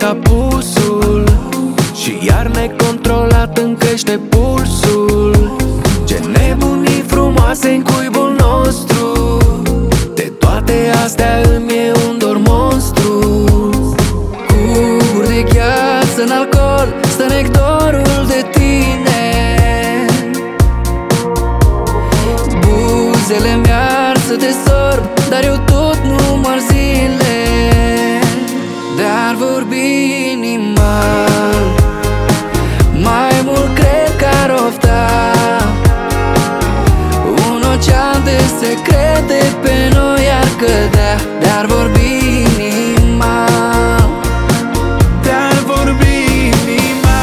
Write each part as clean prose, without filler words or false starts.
apusul și iar necontrolat îmi crește pulsul. Ce nebunii frumoase în cuibul nostru, de toate astea îmi e un dor monstru. Cuburi de gheață în alcool, stă nectarul de tine. Buzele mi-ar să te sorb, dar eu tot număr zile. Dar vorbi inima, mai mult cred că ar ofta un ocean de secrete pe noi ar cădea. Dar vorbi inima, dar vorbi inima,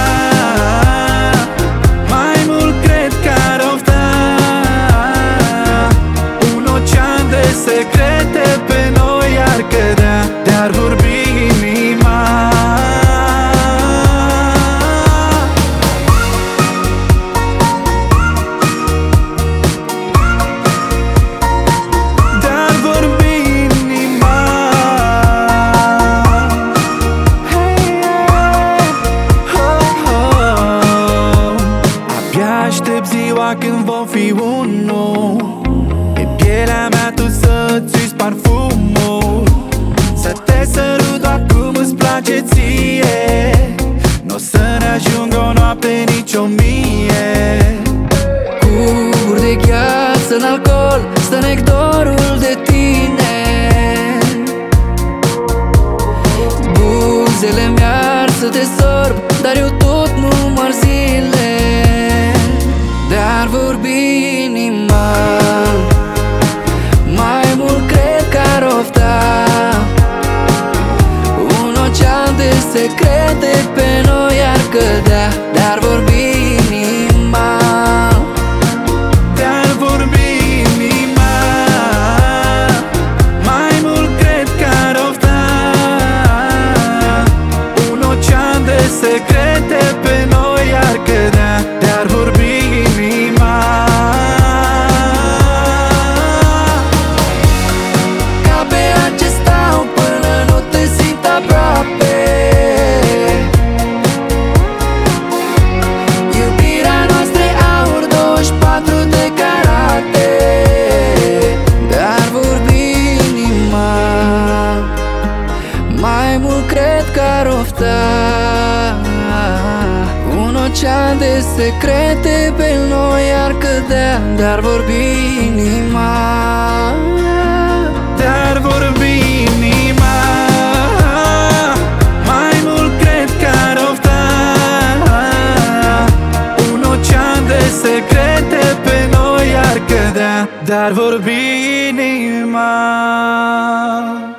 mai mult cred că ar ofta un ocean de secrete pe noi ar cădea. Dar vorbi inima, dar vorbi inima. Hey, oh, oh. Abia aștept ziua când vom fi unul, pe pielea mea tu să-ți uiți parfumul, să te sărut doar cum îți place ție. N-o să ne ajungă o noapte, nici 1000. cuburi de gheață în alcool, stă nectarul de tine. Buzele mi-ar să te sorb, dar eu tot număr zile. Dar vorbi inima, mai mult cred că ar ofta un ocean de secrete pe noi ar cădea. Dar vorbi inima, dar vorbi inima, mai mult cred că ar ofta un ocean de secrete pe noi ar cădea. Dar vorbi inima, ca pe ce stau până nu te simt aproape. Iubirea noastră e aur 24 de carate. Dar vorbi inima, mai mult cred că ar ofta un ocean de secrete pe noi ar cădea. Dar vorbi inima, dar vorbi inima, mai mult cred că ar ofta un ocean de secrete pe noi ar cădea. Dar vorbi inima.